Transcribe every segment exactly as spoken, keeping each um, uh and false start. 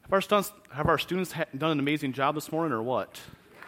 Have our students, have our students ha- done an amazing job this morning or what?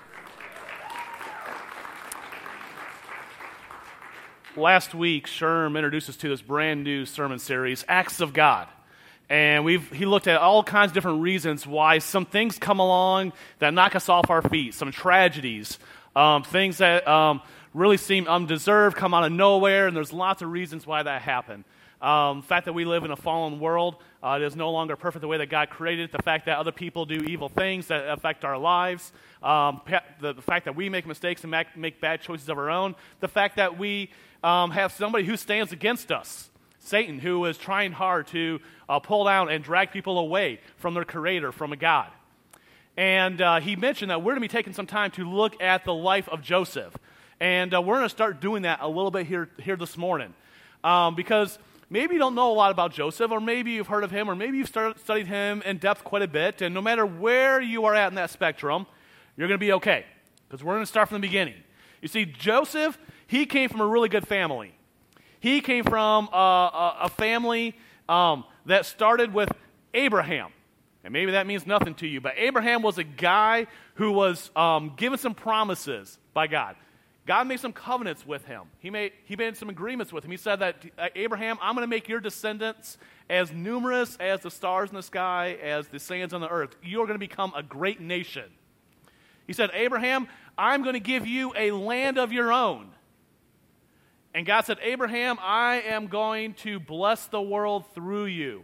Last week, Sherm introduced us to this brand new sermon series, Acts of God. And we've he looked at all kinds of different reasons why some things come along that knock us off our feet, some tragedies, um, things that um, really seem undeserved, come out of nowhere, and there's lots of reasons why that happened. Um, the fact that we live in a fallen world, uh, it is no longer perfect the way that God created it. The fact that other people do evil things that affect our lives. Um, the, the fact that we make mistakes and make, make bad choices of our own. The fact that we um, have somebody who stands against us. Satan, who is trying hard to uh, pull down and drag people away from their creator, from a God. And uh, he mentioned that we're going to be taking some time to look at the life of Joseph. And uh, we're going to start doing that a little bit here, here this morning. Um, because maybe you don't know a lot about Joseph, or maybe you've heard of him, or maybe you've started, studied him in depth quite a bit, and no matter where you are at in that spectrum, you're going to be okay, because we're going to start from the beginning. You see, Joseph, he came from a really good family. He came from a, a, a family um, that started with Abraham, and maybe that means nothing to you, but Abraham was a guy who was um, given some promises by God. God made some covenants with him. He made, he made some agreements with him. He said that, uh, Abraham, I'm going to make your descendants as numerous as the stars in the sky, as the sands on the earth. You're going to become a great nation. He said, Abraham, I'm going to give you a land of your own. And God said, Abraham, I am going to bless the world through you.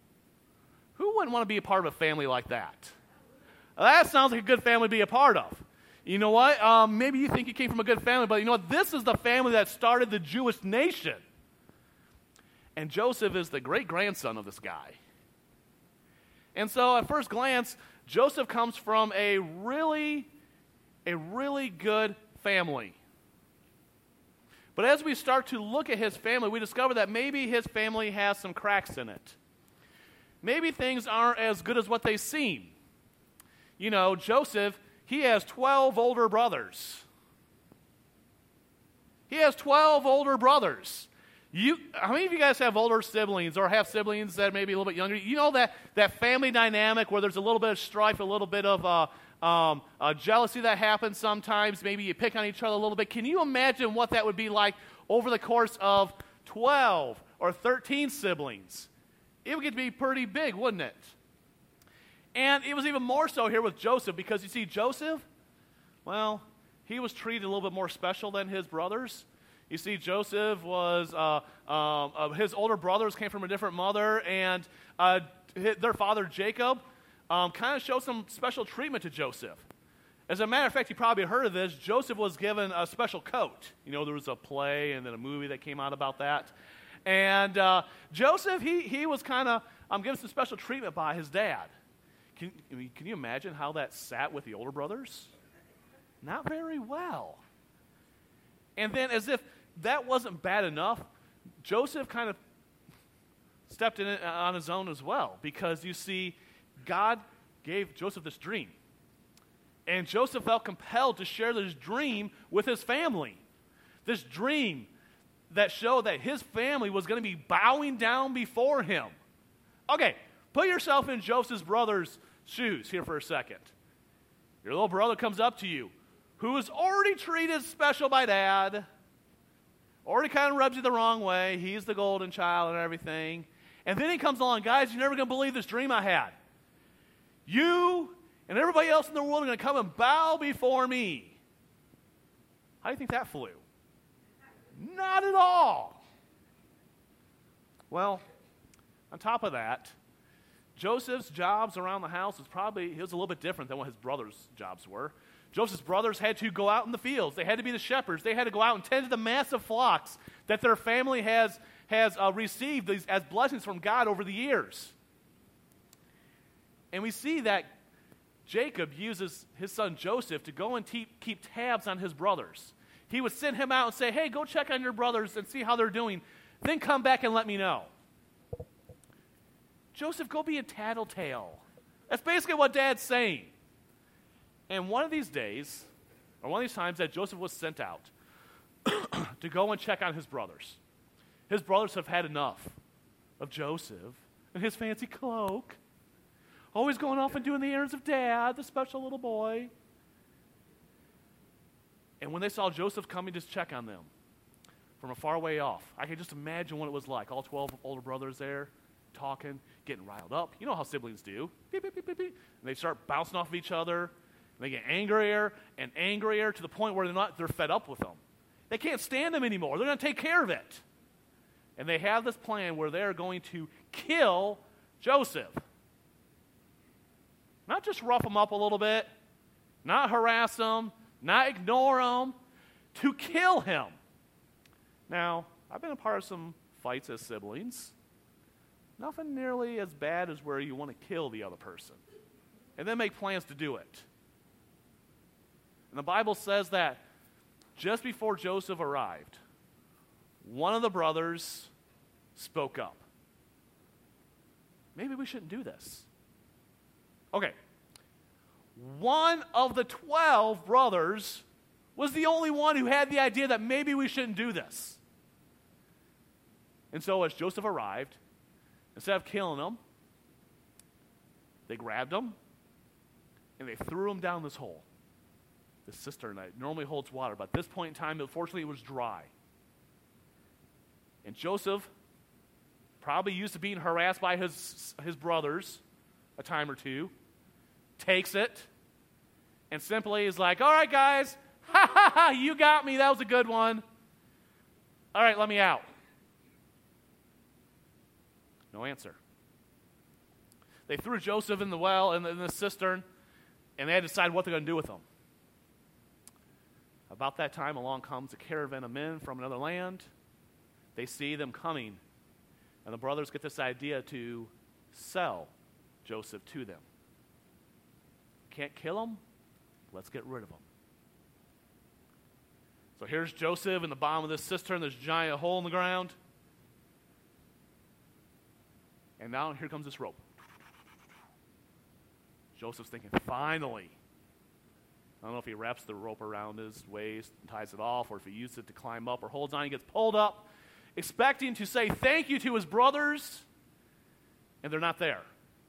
Who wouldn't want to be a part of a family like that? That sounds like a good family to be a part of. You know what? Um, maybe you think you came from a good family, but you know what? This is the family that started the Jewish nation. And Joseph is the great-grandson of this guy. And so at first glance, Joseph comes from a really, a really good family. But as we start to look at his family, we discover that maybe his family has some cracks in it. Maybe things aren't as good as what they seem. You know, Joseph, he has twelve older brothers. He has twelve older brothers. You, how many of you guys have older siblings or have siblings that may be a little bit younger? You know that, that family dynamic where there's a little bit of strife, a little bit of uh, um, uh, jealousy that happens sometimes. Maybe you pick on each other a little bit. Can you imagine what that would be like over the course of twelve or thirteen siblings? It would get to be pretty big, wouldn't it? And it was even more so here with Joseph, because you see, Joseph, well, he was treated a little bit more special than his brothers. You see, Joseph was, uh, um, uh, his older brothers came from a different mother, and uh, his, their father, Jacob, um, kind of showed some special treatment to Joseph. As a matter of fact, you probably heard of this, Joseph was given a special coat. You know, there was a play and then a movie that came out about that. And uh, Joseph, he, he was kind of um, given some special treatment by his dad. Can, I mean, can you imagine how that sat with the older brothers? Not very well. And then, as if that wasn't bad enough, Joseph kind of stepped in it on his own as well, because you see, God gave Joseph this dream. And Joseph felt compelled to share this dream with his family. This dream that showed that his family was going to be bowing down before him. Okay, put yourself in Joseph's brother's shoes here for a second. Your little brother comes up to you, who is already treated special by dad, already kind of rubs you the wrong way. He's the golden child and everything. And then he comes along, guys, you're never going to believe this dream I had. You and everybody else in the world are going to come and bow before me. How do you think that flew? Not at all. Well, on top of that, Joseph's jobs around the house was probably, he was a little bit different than what his brothers' jobs were. Joseph's brothers had to go out in the fields. They had to be the shepherds. They had to go out and tend to the massive flocks that their family has, has uh, received these, as blessings from God over the years. And we see that Jacob uses his son Joseph to go and te- keep tabs on his brothers. He would send him out and say, hey, go check on your brothers and see how they're doing. Then come back and let me know. Joseph, go be a tattletale. That's basically what Dad's saying. And one of these days, or one of these times that Joseph was sent out to go and check on his brothers. His brothers have had enough of Joseph and his fancy cloak. Always going off and doing the errands of dad, the special little boy. And when they saw Joseph coming to check on them from a far way off, I can just imagine what it was like. All twelve older brothers there, talking, getting riled up. You know how siblings do. Beep, beep, beep, beep, beep. And they start bouncing off of each other. And they get angrier and angrier to the point where they're not, they're fed up with them. They can't stand them anymore. They're going to take care of it. And they have this plan where they're going to kill Joseph. Not just rough him up a little bit, not harass him, not ignore him, to kill him. Now, I've been a part of some fights as siblings. Nothing nearly as bad as where you want to kill the other person and then make plans to do it. And the Bible says that just before Joseph arrived, one of the brothers spoke up. Maybe we shouldn't do this. Okay. One of the twelve brothers was the only one who had the idea that maybe we shouldn't do this. And so as Joseph arrived, instead of killing him, they grabbed him and they threw him down this hole. This cistern that normally holds water, but at this point in time, unfortunately, it was dry. And Joseph, probably used to being harassed by his, his brothers a time or two, takes it and simply is like, all right, guys, ha ha ha, you got me, that was a good one. All right, let me out. No answer. They threw Joseph in the well, in the, in the cistern, and they had to decide what they're going to do with him. About that time, along comes a caravan of men from another land. They see them coming, and the brothers get this idea to sell Joseph to them. Can't kill him? Let's get rid of him. So here's Joseph in the bottom of this cistern. There's a giant hole in the ground. And now here comes this rope. Joseph's thinking, finally. I don't know if he wraps the rope around his waist and ties it off, or if he uses it to climb up or holds on. He gets pulled up, expecting to say thank you to his brothers, and they're not there.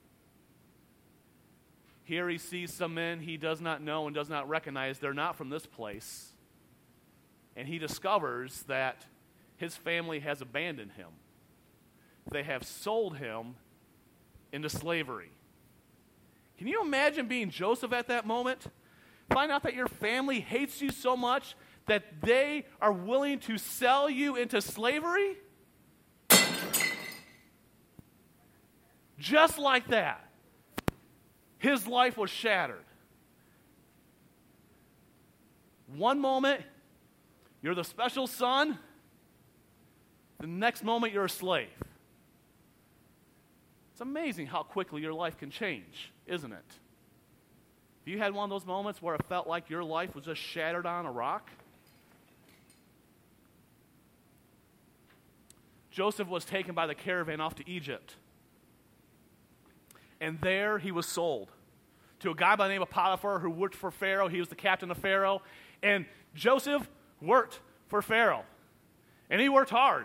Here he sees some men he does not know and does not recognize. They're not from this place. And he discovers that his family has abandoned him. They have sold him into slavery. Can you imagine being Joseph at that moment? Find out that your family hates you so much that they are willing to sell you into slavery? Just like that. His life was shattered. One moment, you're the special son. The next moment, you're a slave. It's amazing how quickly your life can change, isn't it? Have you had one of those moments where it felt like your life was just shattered on a rock? Joseph was taken by the caravan off to Egypt. And there he was sold to a guy by the name of Potiphar who worked for Pharaoh. He was the captain of Pharaoh. And Joseph worked for Pharaoh. And he worked hard.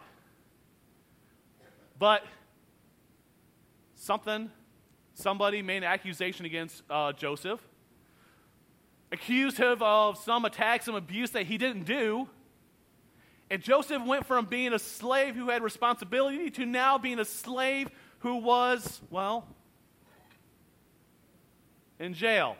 But something, somebody made an accusation against uh, Joseph. Accused him of some attack, some abuse that he didn't do. And Joseph went from being a slave who had responsibility to now being a slave who was, well, in jail.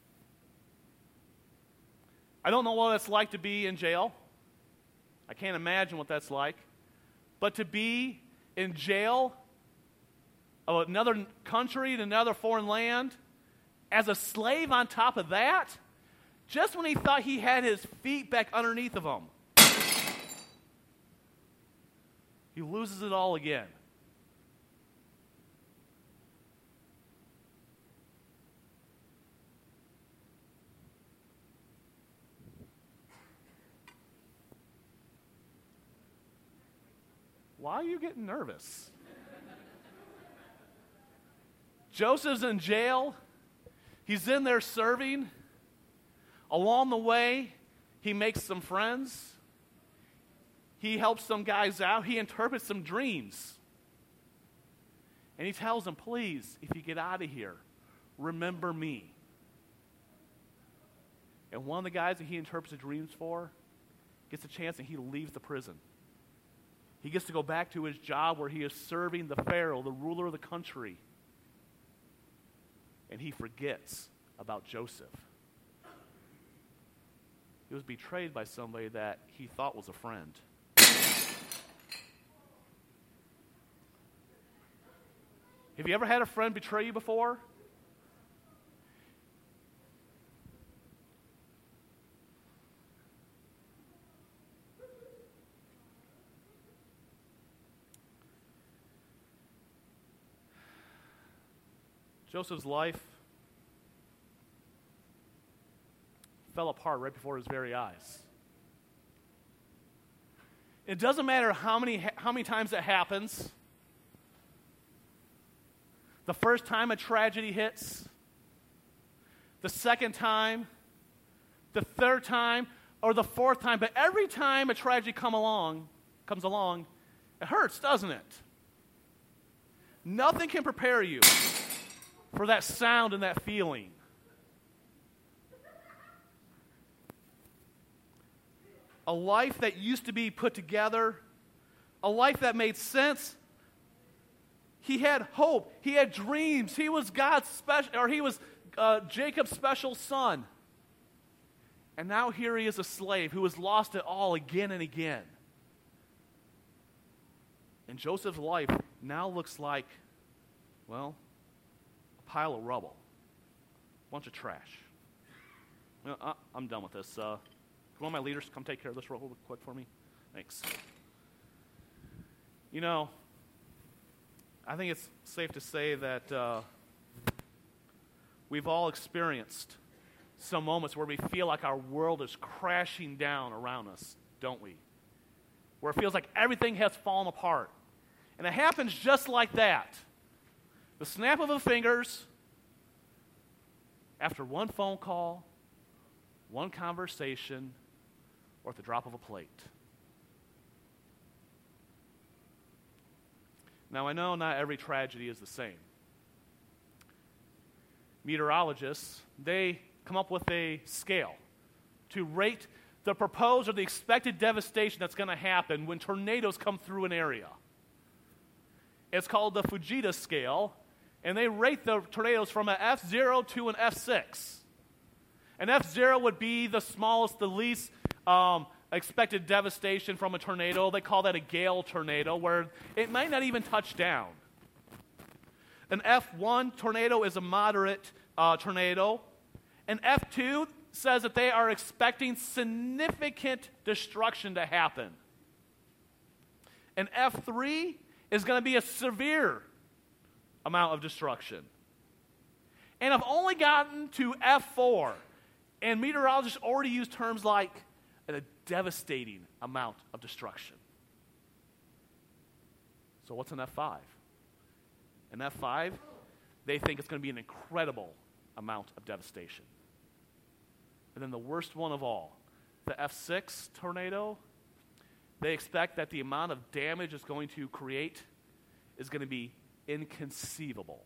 I don't know what it's like to be in jail. I can't imagine what that's like. But to be in jail of another country, in another foreign land, as a slave on top of that, just when he thought he had his feet back underneath of him, he loses it all again. Why are you getting nervous? Joseph's in jail. He's in there serving. Along the way, he makes some friends. He helps some guys out. He interprets some dreams. And he tells them, please, if you get out of here, remember me. And one of the guys that he interprets the dreams for gets a chance and he leaves the prison. He gets to go back to his job where he is serving the Pharaoh, the ruler of the country. And he forgets about Joseph. He was betrayed by somebody that he thought was a friend. Have you ever had a friend betray you before? Joseph's life fell apart right before his very eyes. It doesn't matter how many how many times it happens. The first time a tragedy hits, the second time, the third time, or the fourth time, but every time a tragedy come along, comes along, it hurts, doesn't it? Nothing can prepare you for that sound and that feeling. A life that used to be put together, a life that made sense. He had hope. He had dreams. He was God's special, or he was uh, Jacob's special son. And now here he is a slave who has lost it all again and again. And Joseph's life now looks like, well, a pile of rubble, a bunch of trash. Well, uh, I'm done with this. Uh, Come on, my leaders, come take care of this real quick for me. Thanks. You know, I think it's safe to say that uh, we've all experienced some moments where we feel like our world is crashing down around us, don't we? Where it feels like everything has fallen apart. And it happens just like that. The snap of the fingers, after one phone call, one conversation, or at the drop of a plate. Now, I know not every tragedy is the same. Meteorologists, they come up with a scale to rate the proposed or the expected devastation that's going to happen when tornadoes come through an area. It's called the Fujita scale, and they rate the tornadoes from an F zero to an F six. An F zero would be the smallest, the least um, expected devastation from a tornado. They call that a gale tornado, where it might not even touch down. An F one tornado is a moderate uh, tornado. An F two says that they are expecting significant destruction to happen. An F three is going to be a severe amount of destruction. And I've only gotten to F four. And meteorologists already use terms like a devastating amount of destruction. So what's an F five? An F five, they think it's going to be an incredible amount of devastation. And then the worst one of all, the F six tornado, they expect that the amount of damage it's going to create is going to be inconceivable.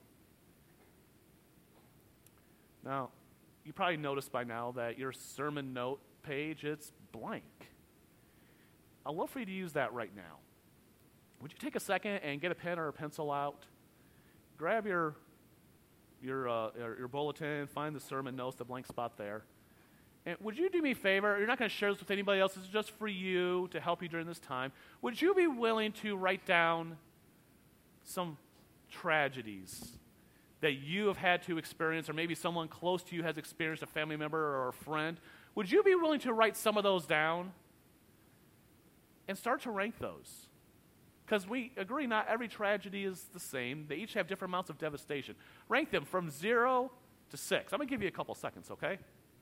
Now, you probably noticed by now that your sermon note page, it's blank. I'd love for you to use that right now. Would you take a second and get a pen or a pencil out? Grab your your uh, your bulletin, find the sermon notes, the blank spot there. And would you do me a favor? You're not going to share this with anybody else. This is just for you, to help you during this time. Would you be willing to write down some tragedies that you have had to experience, or maybe someone close to you has experienced, a family member or a friend? Would you be willing to write some of those down and start to rank those? Because we agree not every tragedy is the same. They each have different amounts of devastation. Rank them from zero to six. I'm going to give you a couple seconds, okay?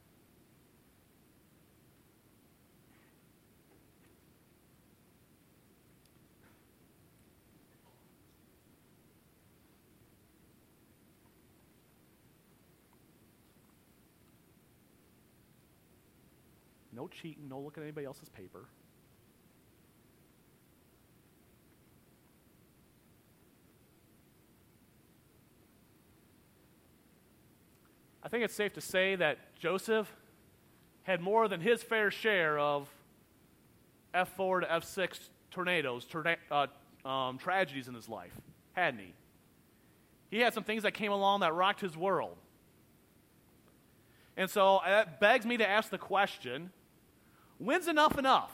No cheating, no looking at anybody else's paper. I think it's safe to say that Joseph had more than his fair share of F four to F six tornadoes, torna- uh, um, tragedies in his life, hadn't he? He had some things that came along that rocked his world. And so that begs me to ask the question, when's enough enough?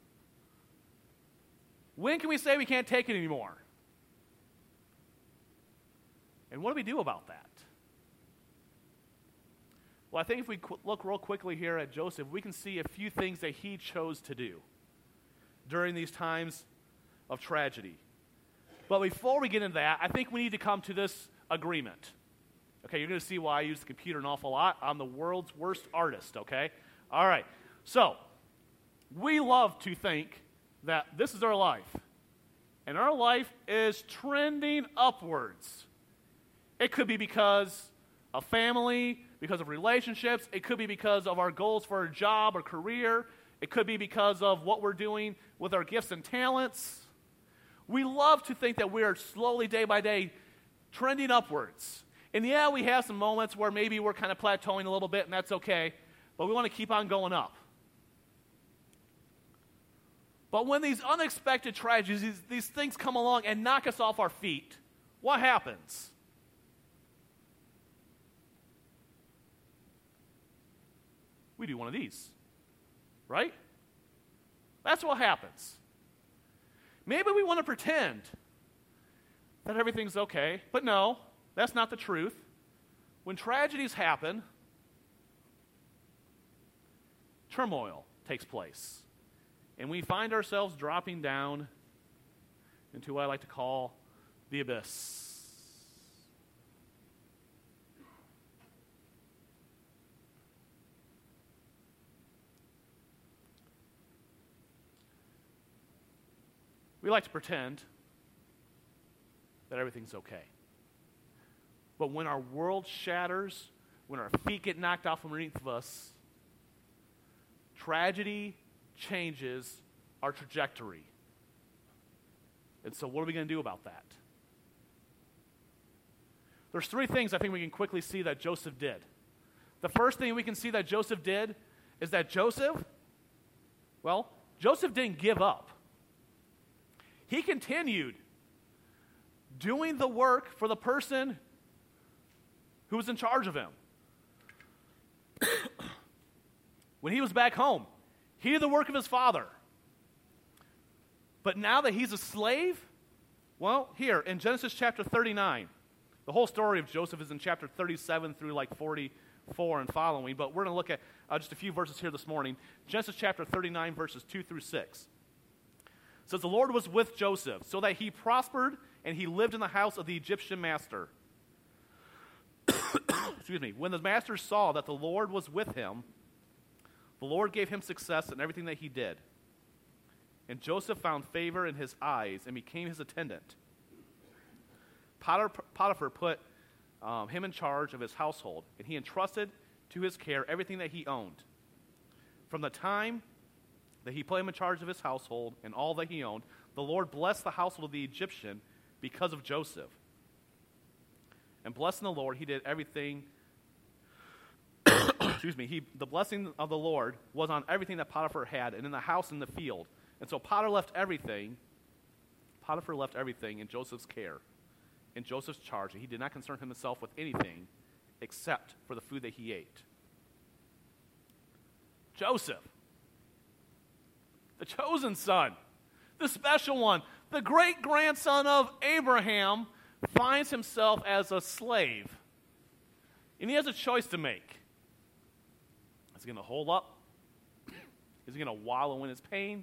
When can we say we can't take it anymore? And what do we do about that? Well, I think if we qu- look real quickly here at Joseph, we can see a few things that he chose to do during these times of tragedy. But before we get into that, I think we need to come to this agreement. Okay, you're going to see why I use the computer an awful lot. I'm the world's worst artist, okay? All right, so we love to think that this is our life, and our life is trending upwards. It could be because of family, because of relationships. It could be because of our goals for our job or career. It could be because of what we're doing with our gifts and talents. We love to think that we are slowly, day by day, trending upwards. And yeah, we have some moments where maybe we're kind of plateauing a little bit, and that's okay, but we want to keep on going up. But when these unexpected tragedies, these, these things come along and knock us off our feet, what happens? We do one of these, right? That's what happens. Maybe we want to pretend that everything's okay, but no, that's not the truth. When tragedies happen, turmoil takes place, and we find ourselves dropping down into what I like to call the abyss. We like to pretend that everything's okay. But when our world shatters, when our feet get knocked off from underneath of us, tragedy changes our trajectory. And so what are we going to do about that? There's three things I think we can quickly see that Joseph did. The first thing we can see that Joseph did is that Joseph, well, Joseph didn't give up. He continued doing the work for the person who was in charge of him. When he was back home, he did the work of his father. But now that he's a slave, well, here in Genesis chapter thirty-nine, the whole story of Joseph is in chapter thirty-seven through like forty-four and following, but we're going to look at uh, just a few verses here this morning. Genesis chapter thirty-nine, verses two through six. It says, the Lord was with Joseph, so that he prospered, and he lived in the house of the Egyptian master. Excuse me. When the master saw that the Lord was with him, the Lord gave him success in everything that he did. And Joseph found favor in his eyes and became his attendant. Potiphar put um, him in charge of his household, and he entrusted to his care everything that he owned. From the time that he put him in charge of his household and all that he owned, the Lord blessed the household of the Egyptian because of Joseph. And blessing the Lord, he did everything. Excuse me. He, the blessing of the Lord was on everything that Potiphar had, and in the house and the field. And so Potiphar left everything. Potiphar left everything in Joseph's care, in Joseph's charge, and he did not concern himself with anything except for the food that he ate. Joseph, the chosen son, the special one, the great-grandson of Abraham, finds himself as a slave. And he has a choice to make. Is he going to hold up? Is he going to wallow in his pain?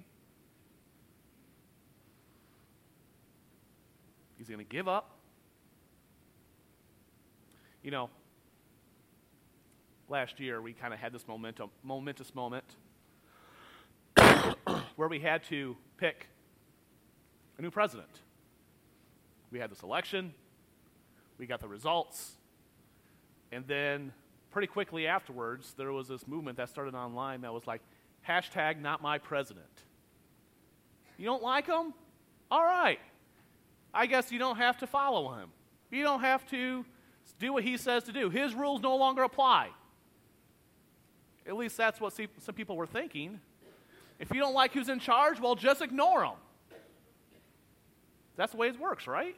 Is he going to give up? You know, last year we kind of had this momentum, momentous moment where we had to pick a new president. We had this election, we got the results, and then pretty quickly afterwards, there was this movement that started online that was like, hashtag not my president. You don't like him? All right. I guess you don't have to follow him. You don't have to Do what he says to do. His rules no longer apply. At least that's what some people were thinking. If you don't like who's in charge, well, just ignore him. That's the way it works, right?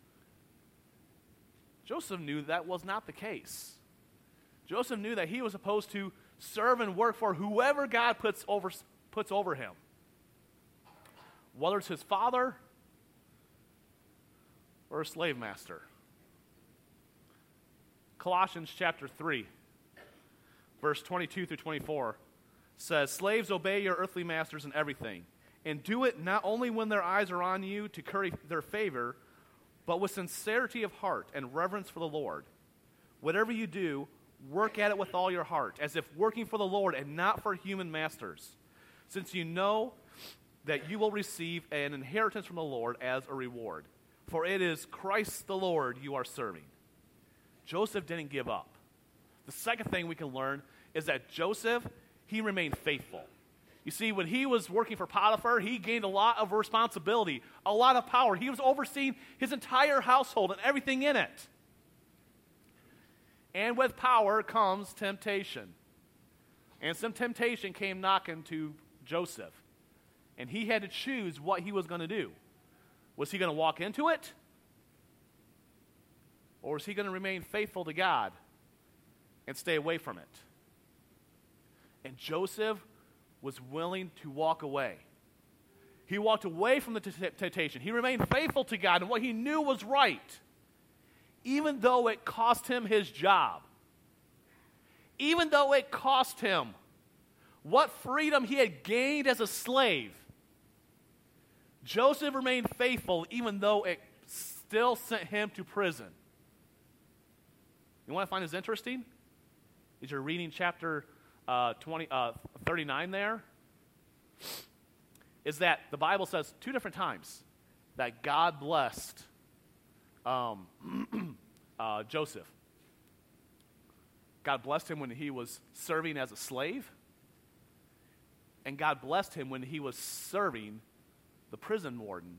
Joseph knew that was not the case. Joseph knew that he was supposed to serve and work for whoever God puts over, puts over him. Whether it's his father or a slave master. Colossians chapter three, verse twenty-two through twenty-four says, "Slaves, obey your earthly masters in everything, and do it not only when their eyes are on you to curry their favor, but with sincerity of heart and reverence for the Lord. Whatever you do, work at it with all your heart, as if working for the Lord and not for human masters, since you know that you will receive an inheritance from the Lord as a reward. For it is Christ the Lord you are serving." Joseph didn't give up. The second thing we can learn is that Joseph, he remained faithful. You see, when he was working for Potiphar, he gained a lot of responsibility, a lot of power. He was overseeing his entire household and everything in it. And with power comes temptation. And some temptation came knocking to Joseph. And he had to choose what he was going to do. Was he going to walk into it? Or was he going to remain faithful to God and stay away from it? And Joseph was willing to walk away. He walked away from the t- temptation. He remained faithful to God and what he knew was right, even though it cost him his job. Even though it cost him what freedom he had gained as a slave. Joseph remained faithful even though it still sent him to prison. You want to find this interesting? Is you're reading chapter uh, twenty, uh, thirty-nine there, is that the Bible says two different times that God blessed um, uh, Joseph. God blessed him when he was serving as a slave, and God blessed him when he was serving the prison warden.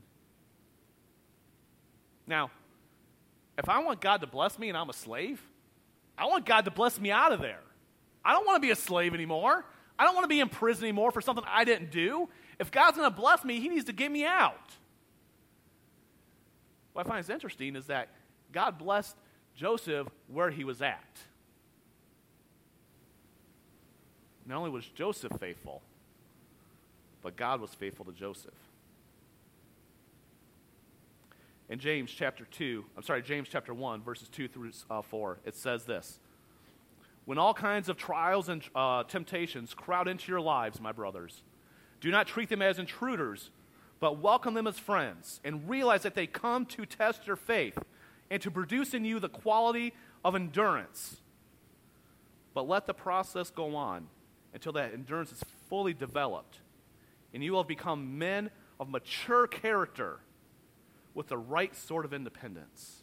Now, if I want God to bless me and I'm a slave, I want God to bless me out of there. I don't want to be a slave anymore. I don't want to be in prison anymore for something I didn't do. If God's going to bless me, he needs to get me out. What I find is interesting is that God blessed Joseph where he was at. Not only was Joseph faithful, but God was faithful to Joseph. In James chapter two, I'm sorry, James chapter one, verses two through uh, four, it says this: "When all kinds of trials and uh, temptations crowd into your lives, my brothers, do not treat them as intruders, but welcome them as friends, and realize that they come to test your faith and to produce in you the quality of endurance. But let the process go on until that endurance is fully developed, and you will have become men of mature character, with the right sort of independence."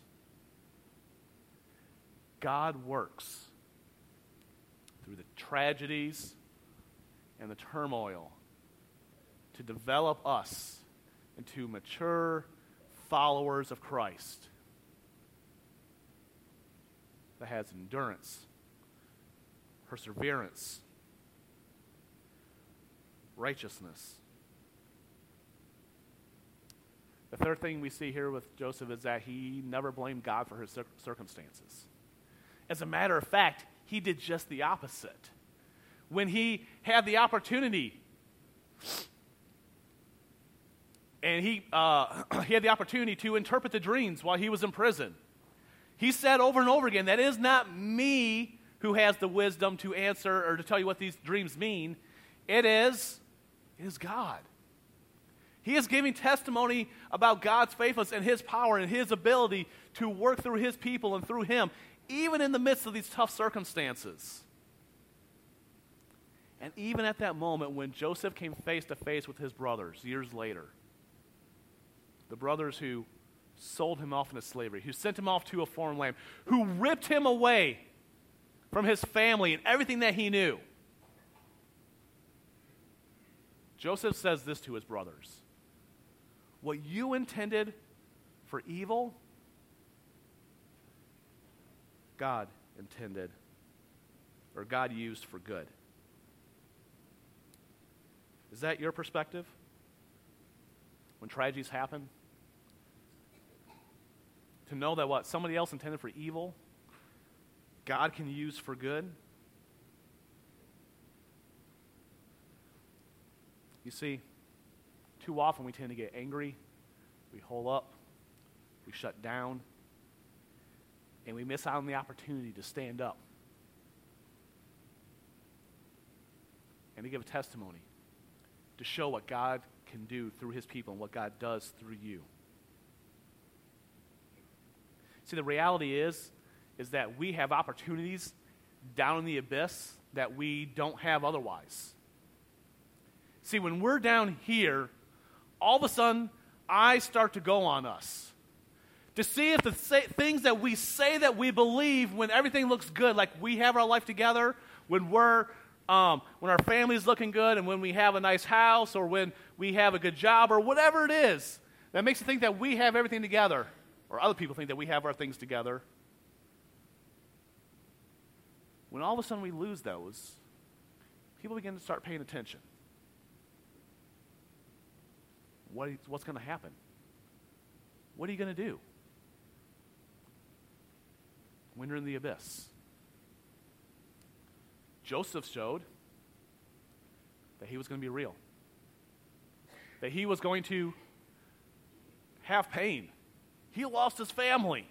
God works through the tragedies and the turmoil to develop us into mature followers of Christ that has endurance, perseverance, righteousness. The third thing we see here with Joseph is that he never blamed God for his cir- circumstances. As a matter of fact, he did just the opposite. When he had the opportunity, and he, uh, he had the opportunity to interpret the dreams while he was in prison, he said over and over again, "That is not me who has the wisdom to answer or to tell you what these dreams mean. It is, it is God." He is giving testimony about God's faithfulness and his power and his ability to work through his people and through him, even in the midst of these tough circumstances. And even at that moment when Joseph came face to face with his brothers years later, the brothers who sold him off into slavery, who sent him off to a foreign land, who ripped him away from his family and everything that he knew, Joseph says this to his brothers: "What you intended for evil, God intended or God used for good. Is that your perspective? When tragedies happen? To know that what somebody else intended for evil, God can use for good? You see, too often we tend to get angry, we hole up, we shut down, and we miss out on the opportunity to stand up and to give a testimony, to show what God can do through his people and what God does through you. See, the reality is, is that we have opportunities down in the abyss that we don't have otherwise. See, when we're down here, all of a sudden, eyes start to go on us to see if the say, things that we say that we believe when everything looks good, like we have our life together, when we're um, when our family's looking good, and when we have a nice house, or when we have a good job, or whatever it is, that makes us think that we have everything together, or other people think that we have our things together. When all of a sudden we lose those, people begin to start paying attention. What, what's going to happen? What are you going to do when you're in the abyss? Joseph showed that he was going to be real, that he was going to have pain. He lost his family.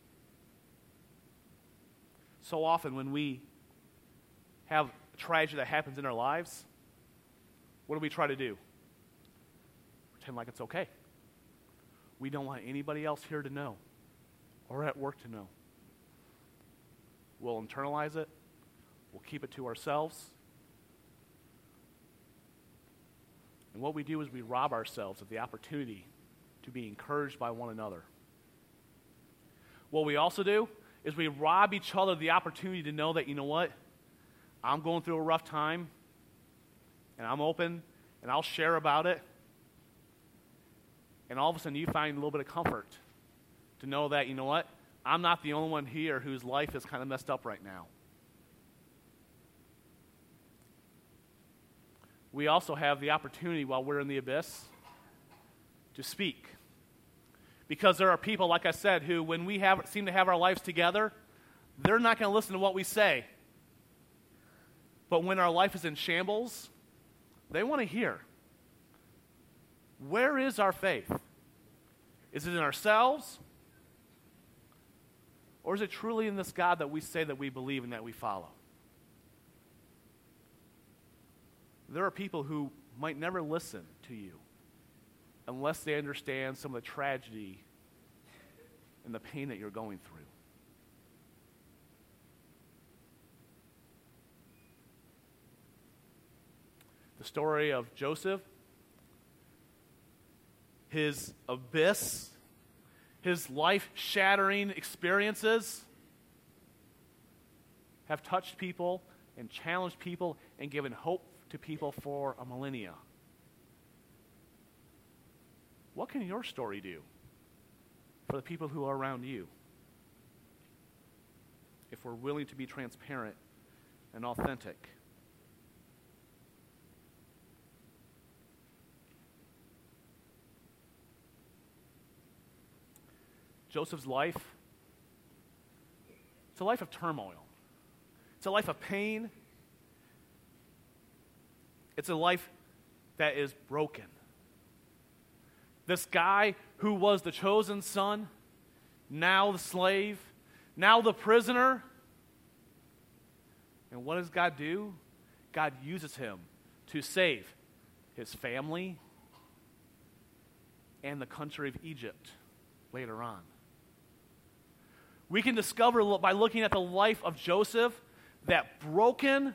So often when we have a tragedy that happens in our lives, what do we try to do? Pretend like it's okay. We don't want anybody else here to know or at work to know. We'll internalize it. We'll keep it to ourselves. And what we do is we rob ourselves of the opportunity to be encouraged by one another. What we also do is we rob each other of the opportunity to know that, you know what, I'm going through a rough time, and I'm open, and I'll share about it. And all of a sudden you find a little bit of comfort to know that, you know what, I'm not the only one here whose life is kind of messed up right now. We also have the opportunity while we're in the abyss to speak. Because there are people, like I said, who when we have seem to have our lives together, they're not going to listen to what we say. But when our life is in shambles, they want to hear. Where is our faith? Is it in ourselves? Or is it truly in this God that we say that we believe and that we follow? There are people who might never listen to you unless they understand some of the tragedy and the pain that you're going through. The story of Joseph, his abyss, his life-shattering experiences have touched people and challenged people and given hope to people for a millennia. What can your story do for the people who are around you if we're willing to be transparent and authentic? Joseph's life, it's a life of turmoil. It's a life of pain. It's a life that is broken. This guy who was the chosen son, now the slave, now the prisoner. And what does God do? God uses him to save his family and the country of Egypt later on. We can discover by looking at the life of Joseph that broken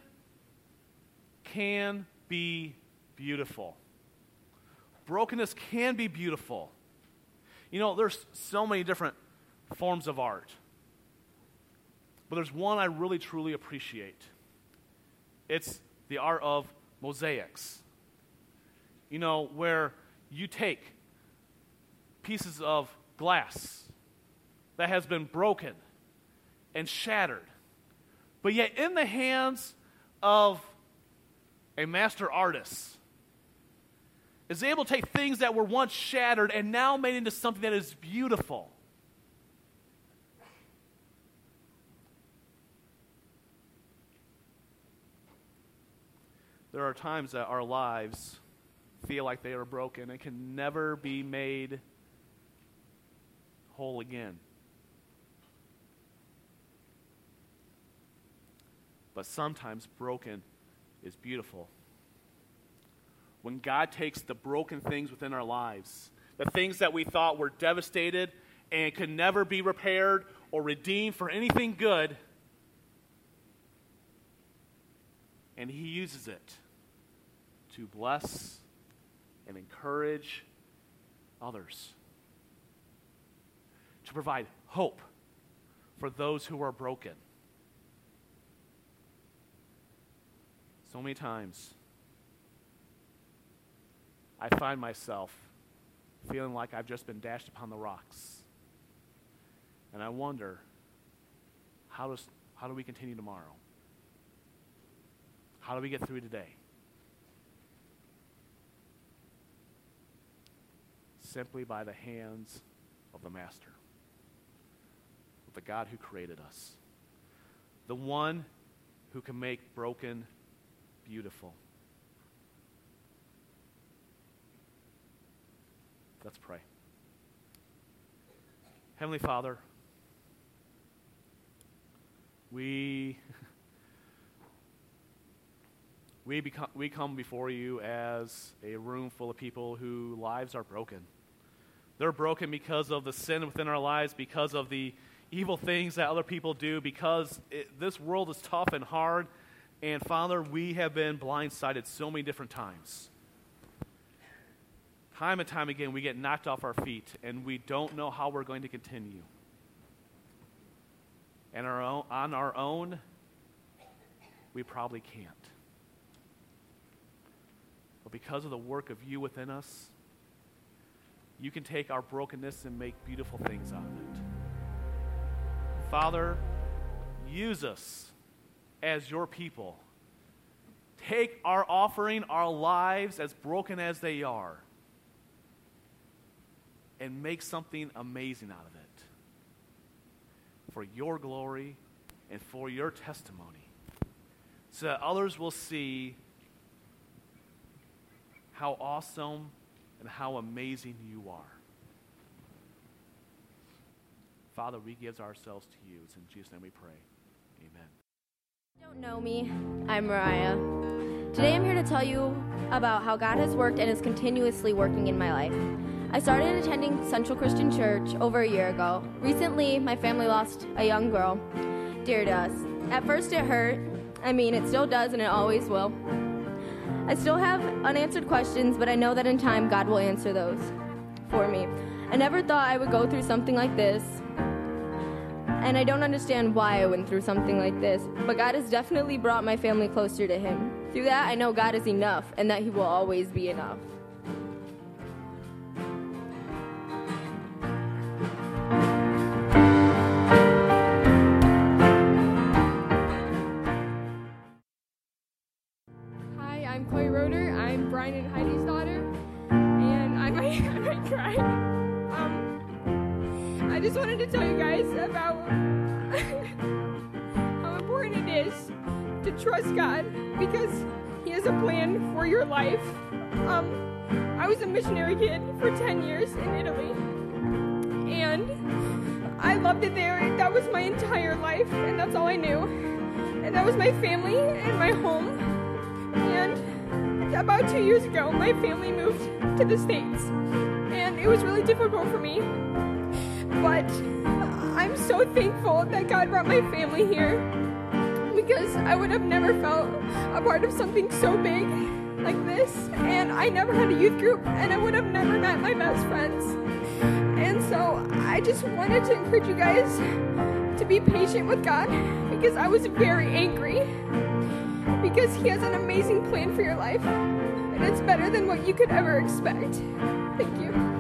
can be beautiful. Brokenness can be beautiful. You know, there's so many different forms of art. But there's one I really, truly appreciate. It's the art of mosaics. You know, where you take pieces of glass that has been broken and shattered. But yet in the hands of a master artist, is able to take things that were once shattered and now made into something that is beautiful. There are times that our lives feel like they are broken and can never be made whole again. But sometimes broken is beautiful. When God takes the broken things within our lives, the things that we thought were devastated and could never be repaired or redeemed for anything good, and He uses it to bless and encourage others, to provide hope for those who are broken. So many times, I find myself feeling like I've just been dashed upon the rocks. And I wonder, how does how do we continue tomorrow? How do we get through today? Simply by the hands of the Master, of the God who created us, the one who can make broken beautiful. Let's pray. Heavenly Father, we we become we come before you as a room full of people whose lives are broken. They're broken because of the sin within our lives, because of the evil things that other people do, because it, this world is tough and hard. And Father, we have been blindsided so many different times. Time and time again, we get knocked off our feet, and we don't know how we're going to continue. And our own, on our own, we probably can't. But because of the work of you within us, you can take our brokenness and make beautiful things out of it. Father, use us as your people. Take our offering, our lives, as broken as they are, and make something amazing out of it for your glory and for your testimony, so that others will see how awesome and how amazing you are. Father, we give ourselves to you. It's in Jesus' name we pray. Amen. If you don't know me, I'm Mariah. Today I'm here to tell you about how God has worked and is continuously working in my life. I started attending Central Christian Church over a year ago. Recently, my family lost a young girl, dear to us. At first it hurt. I mean, it still does and it always will. I still have unanswered questions, but I know that in time God will answer those for me. I never thought I would go through something like this, and I don't understand why I went through something like this, but God has definitely brought my family closer to Him. Through that, I know God is enough and that He will always be enough. Hi, I'm Chloe Roeder. I'm Brian and Heidi's daughter, and I might, I might cry. Um, I just wanted to tell you guys about how important it is to trust God, because He has a plan for your life. Um, I was a missionary kid for ten years in Italy, and I loved it there. That was my entire life, and that's all I knew. And that was my family and my home. And about two years ago, my family moved to the States, and it was really difficult for me. But I'm so thankful that God brought my family here, because I would have never felt a part of something so big like this. And I never had a youth group, and I would have never met my best friends. And so I just wanted to encourage you guys to be patient with God, because I was very angry, because He has an amazing plan for your life, and it's better than what you could ever expect. Thank you.